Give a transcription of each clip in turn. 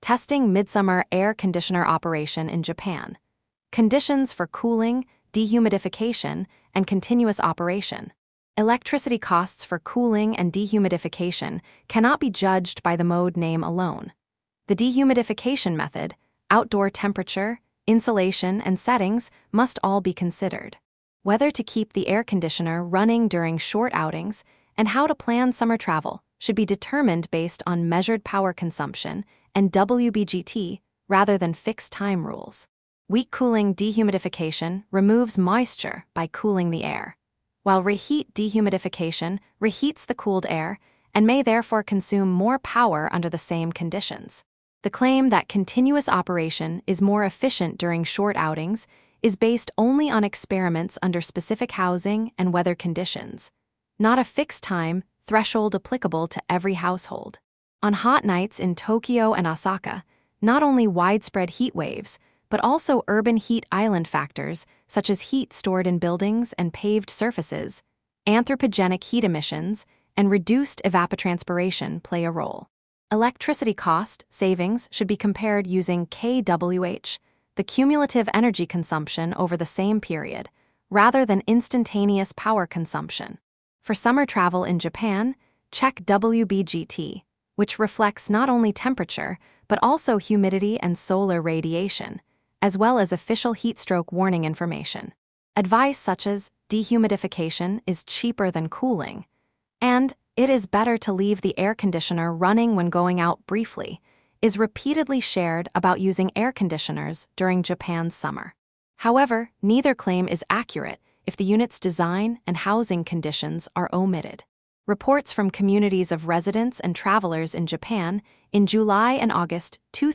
Testing midsummer air conditioner operation in Japan. Conditions for cooling, dehumidification, and continuous operation. Electricity costs for cooling and dehumidification cannot be judged by the mode name alone. The dehumidification method, outdoor temperature, insulation, and settings must all be considered. Whether to keep the air conditioner running during short outings and how to plan summer travel should be determined based on measured power consumption and WBGT rather than fixed time rules. Weak cooling dehumidification removes moisture by cooling the air, while reheat dehumidification reheats the cooled air and may therefore consume more power under the same conditions. The claim that continuous operation is more efficient during short outings is based only on experiments under specific housing and weather conditions, not a fixed time threshold applicable to every household. On hot nights in Tokyo and Osaka, not only widespread heat waves, but also urban heat island factors such as heat stored in buildings and paved surfaces, anthropogenic heat emissions, and reduced evapotranspiration play a role. Electricity cost savings should be compared using kWh, the cumulative energy consumption over the same period, rather than instantaneous power consumption. For summer travel in Japan, check WBGT, which reflects not only temperature, but also humidity and solar radiation, as well as official heat stroke warning information. Advice such as dehumidification is cheaper than cooling, and it is better to leave the air conditioner running when going out briefly, is repeatedly shared about using air conditioners during Japan's summer. However, neither claim is accurate if the unit's design and housing conditions are omitted. Reports from communities of residents and travelers in Japan in July and August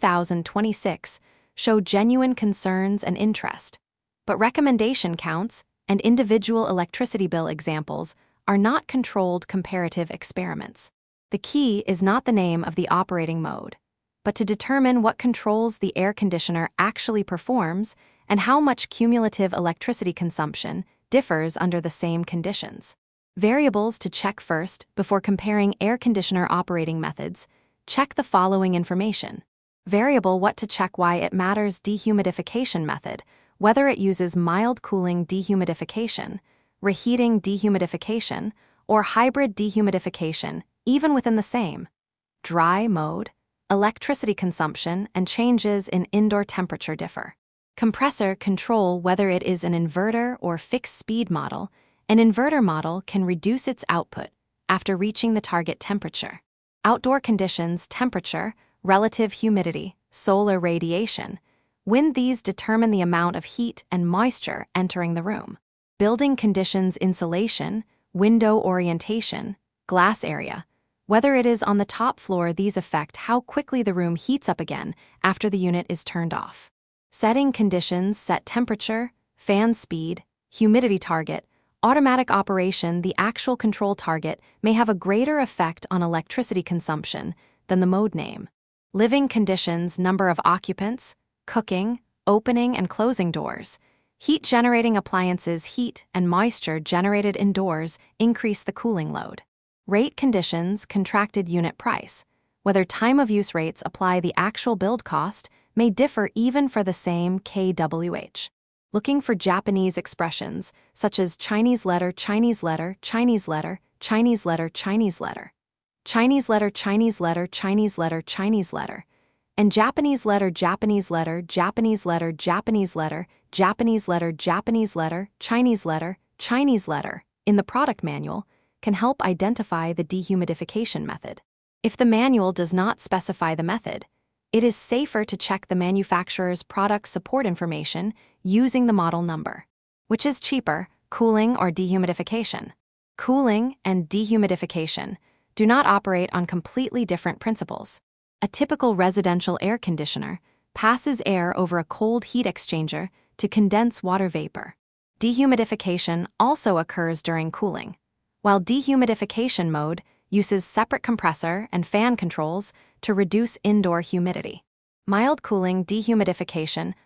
2026 show genuine concerns and interest, but recommendation counts and individual electricity bill examples are not controlled comparative experiments. The key is not the name of the operating mode, but to determine what controls the air conditioner actually performs and how much cumulative electricity consumption differs under the same conditions. Variables to check first before comparing air conditioner operating methods. Check the following information. Variable what to check why it matters dehumidification method, whether it uses mild cooling dehumidification, reheating dehumidification, or hybrid dehumidification, even within the same. Dry mode, electricity consumption and changes in indoor temperature differ. Compressor control whether it is an inverter or fixed speed model. An inverter model can reduce its output after reaching the target temperature. Outdoor conditions, temperature, relative humidity, solar radiation, when these determine the amount of heat and moisture entering the room. Building conditions, insulation, window orientation, glass area, whether it is on the top floor, these affect how quickly the room heats up again after the unit is turned off. Setting conditions, set temperature, fan speed, humidity target, automatic operation. The actual control target may have a greater effect on electricity consumption than the mode name. Living conditions, number of occupants, cooking, opening and closing doors, heat-generating appliances, heat and moisture generated indoors increase the cooling load. Rate conditions, contracted unit price, whether time of use rates apply the actual build cost may differ even for the same kWh. Looking for Japanese expressions such as Chinese letter, Chinese letter, Chinese letter, Chinese letter, Chinese letter, Chinese letter, Chinese letter, Chinese letter, Chinese letter, and Japanese letter, Japanese letter, Japanese letter, Japanese letter, Japanese letter, Japanese letter, Chinese letter, Chinese letter in the product manual can help identify the dehumidification method. If the manual does not specify the method, it is safer to check the manufacturer's product support information using the model number. Which is cheaper, cooling or dehumidification? Cooling and dehumidification do not operate on completely different principles. A typical residential air conditioner passes air over a cold heat exchanger to condense water vapor. Dehumidification also occurs during cooling, while dehumidification mode uses separate compressor and fan controls to reduce indoor humidity. Mild cooling dehumidification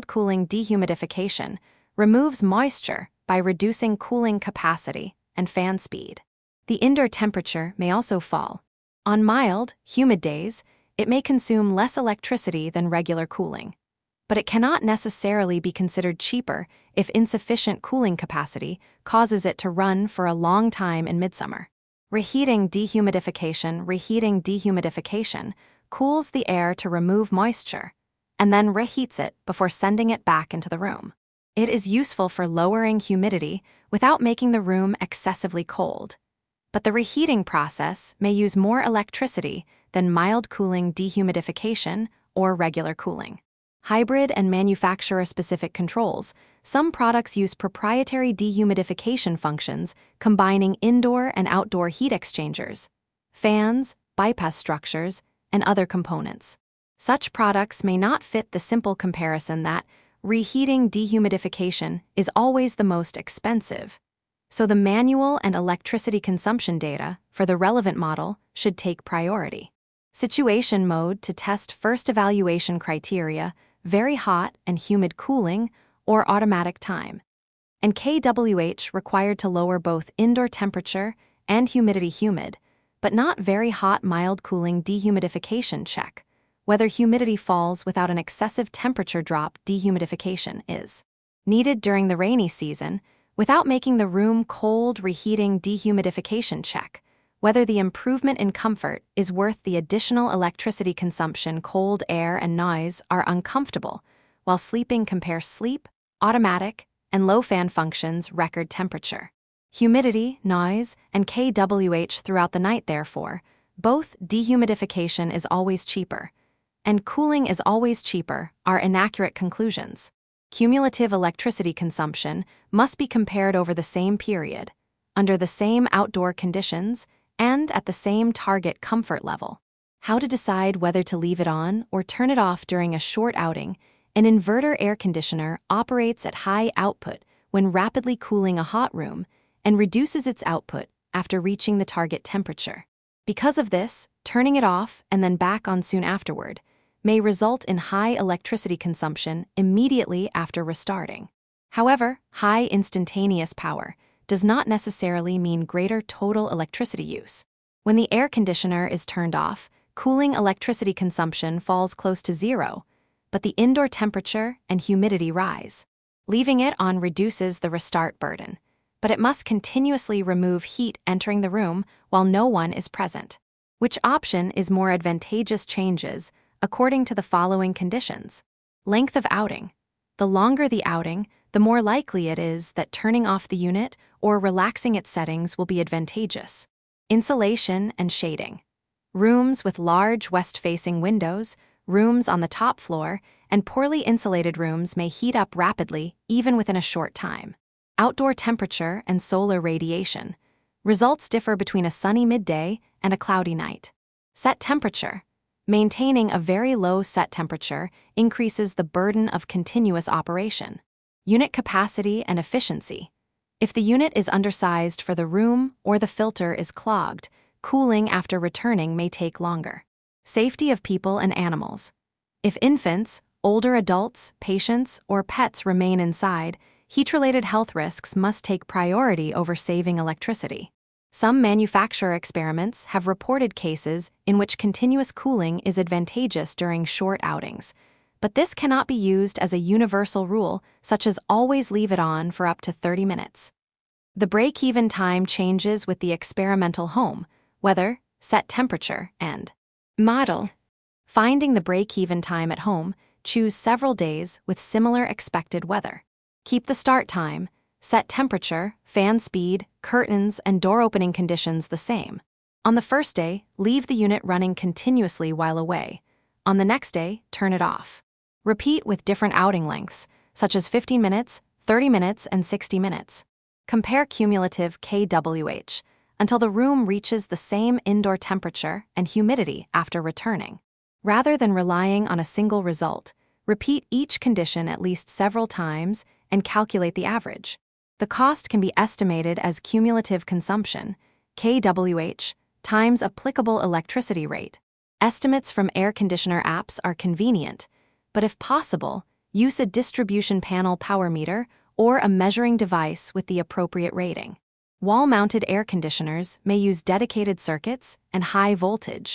removes moisture by reducing cooling capacity and fan speed. The indoor temperature may also fall. On mild, humid days, it may consume less electricity than regular cooling. But it cannot necessarily be considered cheaper if insufficient cooling capacity causes it to run for a long time in midsummer. Reheating dehumidification cools the air to remove moisture, and then reheats it before sending it back into the room. It is useful for lowering humidity without making the room excessively cold. But the reheating process may use more electricity than mild cooling dehumidification or regular cooling. Hybrid and manufacturer-specific controls. Some products use proprietary dehumidification functions combining indoor and outdoor heat exchangers, fans, bypass structures, and other components. Such products may not fit the simple comparison that reheating dehumidification is always the most expensive, so the manual and electricity consumption data for the relevant model should take priority. Situation mode to test first evaluation criteria: very hot and humid cooling or automatic time. And kWh required to lower both indoor temperature and humidity humid, but not very hot mild cooling dehumidification check. Whether humidity falls without an excessive temperature drop dehumidification is needed during the rainy season without making the room cold reheating dehumidification check. Whether the improvement in comfort is worth the additional electricity consumption. Cold air and noise are uncomfortable, while sleeping. Compare sleep, automatic, and low fan functions. Record temperature, humidity, noise, and kWh throughout the night. Therefore, both dehumidification is always cheaper and cooling is always cheaper are inaccurate conclusions. Cumulative electricity consumption must be compared over the same period, under the same outdoor conditions, and at the same target comfort level. How to decide whether to leave it on or turn it off during a short outing. An inverter air conditioner operates at high output when rapidly cooling a hot room and reduces its output after reaching the target temperature. Because of this, turning it off and then back on soon afterward may result in high electricity consumption immediately after restarting. However, high instantaneous power does not necessarily mean greater total electricity use. When the air conditioner is turned off, cooling electricity consumption falls close to zero, but the indoor temperature and humidity rise. Leaving it on reduces the restart burden, but it must continuously remove heat entering the room while no one is present. Which option is more advantageous? Changes according to the following conditions. Length of outing. The longer the outing, the more likely it is that turning off the unit or relaxing its settings will be advantageous. Insulation and shading. Rooms with large west-facing windows, rooms on the top floor, and poorly insulated rooms may heat up rapidly even within a short time. Outdoor temperature and solar radiation. Results differ between a sunny midday and a cloudy night. Set temperature. Maintaining a very low set temperature increases the burden of continuous operation. Unit capacity and efficiency. If the unit is undersized for the room or the filter is clogged, cooling after returning may take longer. Safety of people and animals. If infants, older adults, patients, or pets remain inside, heat-related health risks must take priority over saving electricity. Some manufacturer experiments have reported cases in which continuous cooling is advantageous during short outings, but this cannot be used as a universal rule, such as always leave it on for up to 30 minutes. The break-even time changes with the experimental home, weather, set temperature, and model. Finding the break-even time at home, choose several days with similar expected weather. Keep the start time, set temperature, fan speed, curtains, and door opening conditions the same. On the first day, leave the unit running continuously while away. On the next day, turn it off. Repeat with different outing lengths, such as 15 minutes, 30 minutes, and 60 minutes. Compare cumulative kWh until the room reaches the same indoor temperature and humidity after returning. Rather than relying on a single result, repeat each condition at least several times and calculate the average. The cost can be estimated as cumulative consumption, kWh, times applicable electricity rate. Estimates from air conditioner apps are convenient, but if possible, use a distribution panel power meter or a measuring device with the appropriate rating. Wall-mounted air conditioners may use dedicated circuits and high voltage,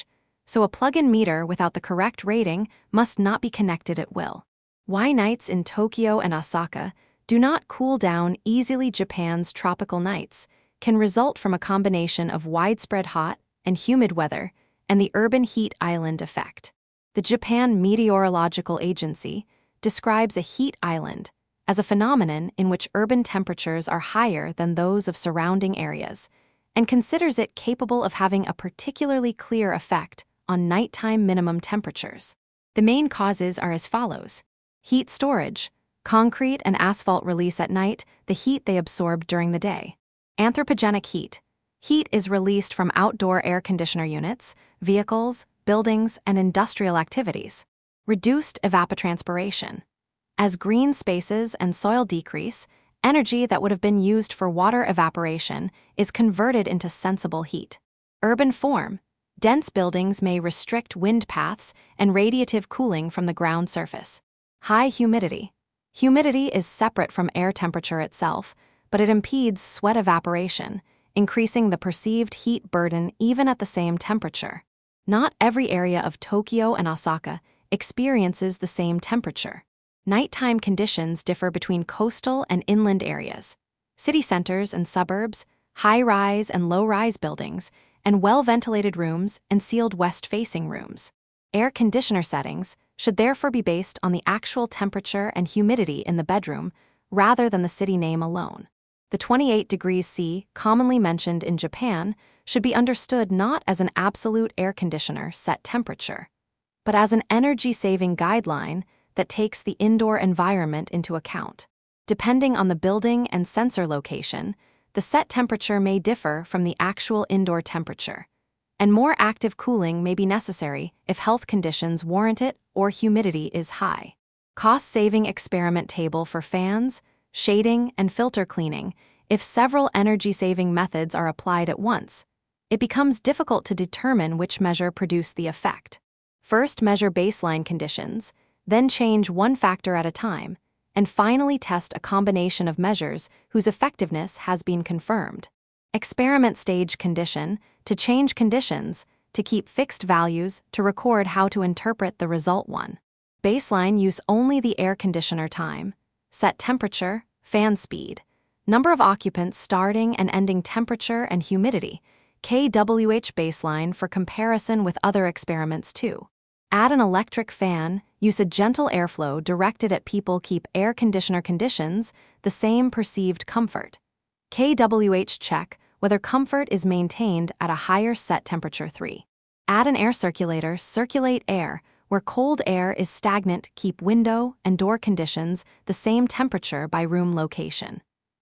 so a plug-in meter without the correct rating must not be connected at will. Why nights in Tokyo and Osaka do not cool down easily. Japan's tropical nights can result from a combination of widespread hot and humid weather and the urban heat island effect. The Japan Meteorological Agency describes a heat island as a phenomenon in which urban temperatures are higher than those of surrounding areas, and considers it capable of having a particularly clear effect on nighttime minimum temperatures. The main causes are as follows. Heat storage. Concrete and asphalt release at night the heat they absorb during the day. Anthropogenic heat. Heat is released from outdoor air conditioner units, vehicles, buildings, and industrial activities. Reduced evapotranspiration. As green spaces and soil decrease, energy that would have been used for water evaporation is converted into sensible heat. Urban form. Dense buildings may restrict wind paths and radiative cooling from the ground surface. High humidity. Humidity is separate from air temperature itself, but it impedes sweat evaporation, increasing the perceived heat burden even at the same temperature. Not every area of Tokyo and Osaka experiences the same temperature. Nighttime conditions differ between coastal and inland areas, city centers and suburbs, high-rise and low-rise buildings, and well-ventilated rooms and sealed west-facing rooms. Air conditioner settings should therefore be based on the actual temperature and humidity in the bedroom rather than the city name alone. The 28 degrees C commonly mentioned in Japan should be understood not as an absolute air conditioner set temperature, but as an energy-saving guideline that takes the indoor environment into account. Depending on the building and sensor location, the set temperature may differ from the actual indoor temperature, and more active cooling may be necessary if health conditions warrant it or humidity is high. Cost-saving experiment table for fans, shading, and filter cleaning. If several energy-saving methods are applied at once, it becomes difficult to determine which measure produced the effect. First, measure baseline conditions, then change one factor at a time, and finally test a combination of measures whose effectiveness has been confirmed. Experiment stage condition, to change conditions, to keep fixed values, to record how to interpret the result. 1. Baseline, use only the air conditioner time, set temperature, fan speed, number of occupants starting and ending temperature and humidity, kWh baseline for comparison with other experiments. 2. Add an electric fan, use a gentle airflow directed at people, keep air conditioner conditions the same perceived comfort. kWh check whether comfort is maintained at a higher set temperature. 3. Add an air circulator, circulate air where cold air is stagnant, keep window and door conditions the same temperature by room location.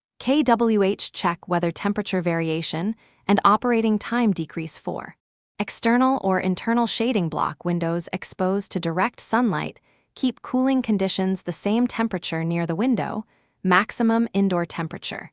kWh check whether temperature variation and operating time decrease. 4. External or internal shading block windows exposed to direct sunlight, keep cooling conditions the same temperature near the window, maximum indoor temperature.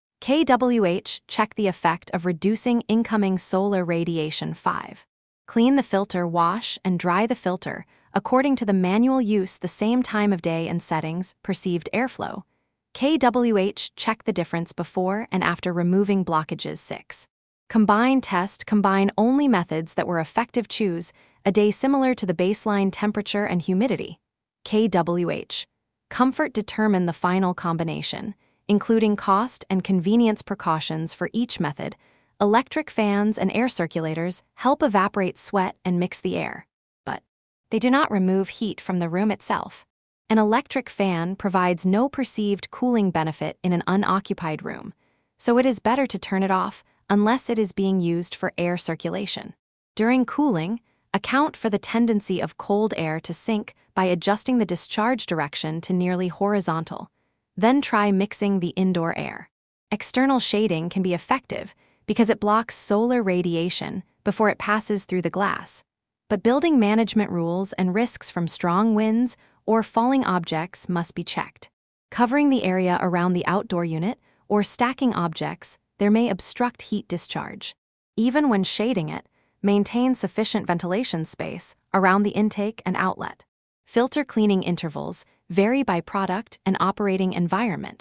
kWh check the effect of reducing incoming solar radiation. 5. Clean the filter, wash and dry the filter according to the manual use the same time of day and settings, perceived airflow. kWh check the difference before and after removing blockages. 6. Combine test, combine only methods that were effective. Choose a day similar to the baseline temperature and humidity. kWh. Comfort, determine the final combination, including cost and convenience precautions for each method. Electric fans and air circulators help evaporate sweat and mix the air, but they do not remove heat from the room itself. An electric fan provides no perceived cooling benefit in an unoccupied room, so it is better to turn it off unless it is being used for air circulation. During cooling, account for the tendency of cold air to sink by adjusting the discharge direction to nearly horizontal. Then try mixing the indoor air. External shading can be effective because it blocks solar radiation before it passes through the glass. But building management rules and risks from strong winds or falling objects must be checked. Covering the area around the outdoor unit or stacking objects there may obstruct heat discharge. Even when shading it, maintain sufficient ventilation space around the intake and outlet. Filter cleaning intervals vary by product and operating environment.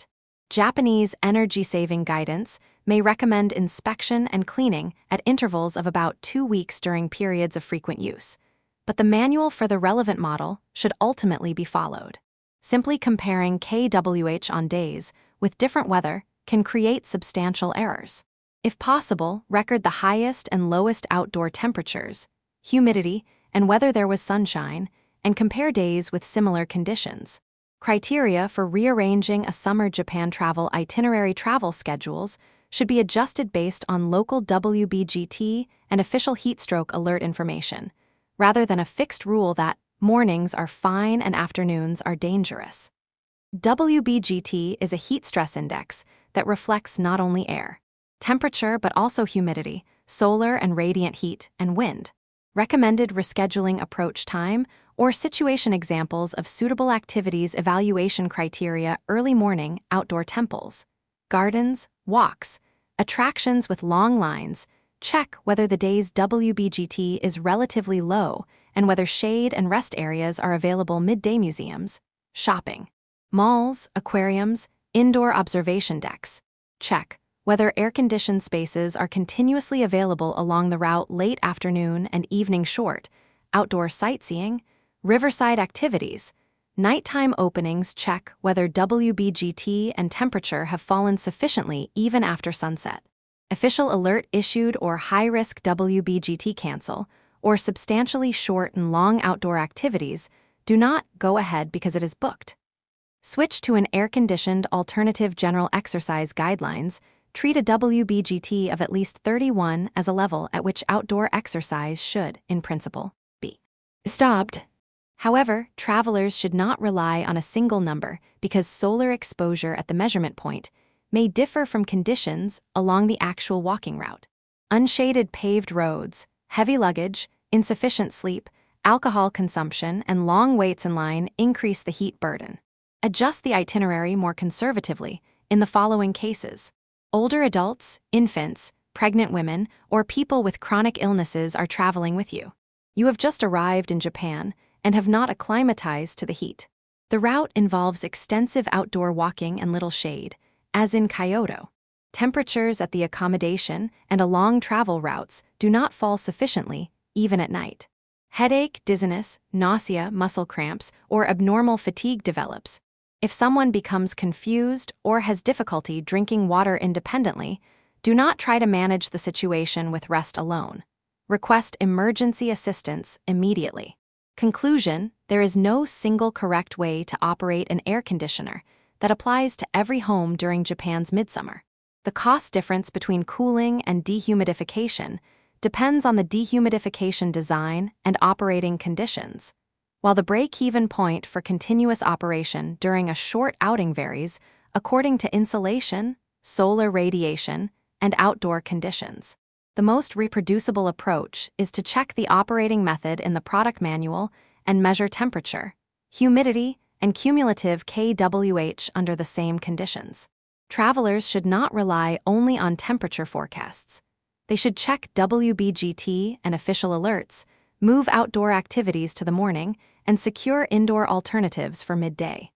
Japanese energy-saving guidance may recommend inspection and cleaning at intervals of about 2 weeks during periods of frequent use, but the manual for the relevant model should ultimately be followed. Simply comparing kWh on days with different weather can create substantial errors. If possible, record the highest and lowest outdoor temperatures, humidity, and whether there was sunshine, and compare days with similar conditions. Criteria for rearranging a summer Japan travel schedules should be adjusted based on local WBGT and official heatstroke alert information, rather than a fixed rule that mornings are fine and afternoons are dangerous. WBGT is a heat stress index that reflects not only air, temperature but also humidity, solar and radiant heat, and wind. Recommended rescheduling approach time or situation examples of suitable activities evaluation criteria: early morning outdoor temples, gardens, walks, attractions with long lines. Check whether the day's WBGT is relatively low and whether shade and rest areas are available. Midday museums, shopping, malls, aquariums, indoor observation decks. Check whether air-conditioned spaces are continuously available along the route. Late afternoon and evening short, outdoor sightseeing, riverside activities, nighttime openings. Check whether WBGT and temperature have fallen sufficiently even after sunset. Official alert issued or high-risk WBGT cancel or substantially short and long outdoor activities. Do not go ahead because it is booked. Switch to an air-conditioned alternative. General exercise guidelines treat a WBGT of at least 31 as a level at which outdoor exercise should, in principle, be stopped. However, travelers should not rely on a single number because solar exposure at the measurement point may differ from conditions along the actual walking route. Unshaded paved roads, heavy luggage, insufficient sleep, alcohol consumption, and long waits in line increase the heat burden. Adjust the itinerary more conservatively in the following cases. Older adults, infants, pregnant women, or people with chronic illnesses are traveling with you. You have just arrived in Japan and have not acclimatized to the heat. The route involves extensive outdoor walking and little shade, as in Kyoto. Temperatures at the accommodation and along travel routes do not fall sufficiently, even at night. Headache, dizziness, nausea, muscle cramps, or abnormal fatigue develops. If someone becomes confused or has difficulty drinking water independently, do not try to manage the situation with rest alone. Request emergency assistance immediately. Conclusion: there is no single correct way to operate an air conditioner that applies to every home during Japan's midsummer. The cost difference between cooling and dehumidification depends on the dehumidification design and operating conditions, while the break-even point for continuous operation during a short outing varies according to insulation, solar radiation, and outdoor conditions. The most reproducible approach is to check the operating method in the product manual and measure temperature, humidity, and cumulative kWh under the same conditions. Travelers should not rely only on temperature forecasts. They should check WBGT and official alerts, move outdoor activities to the morning, and secure indoor alternatives for midday.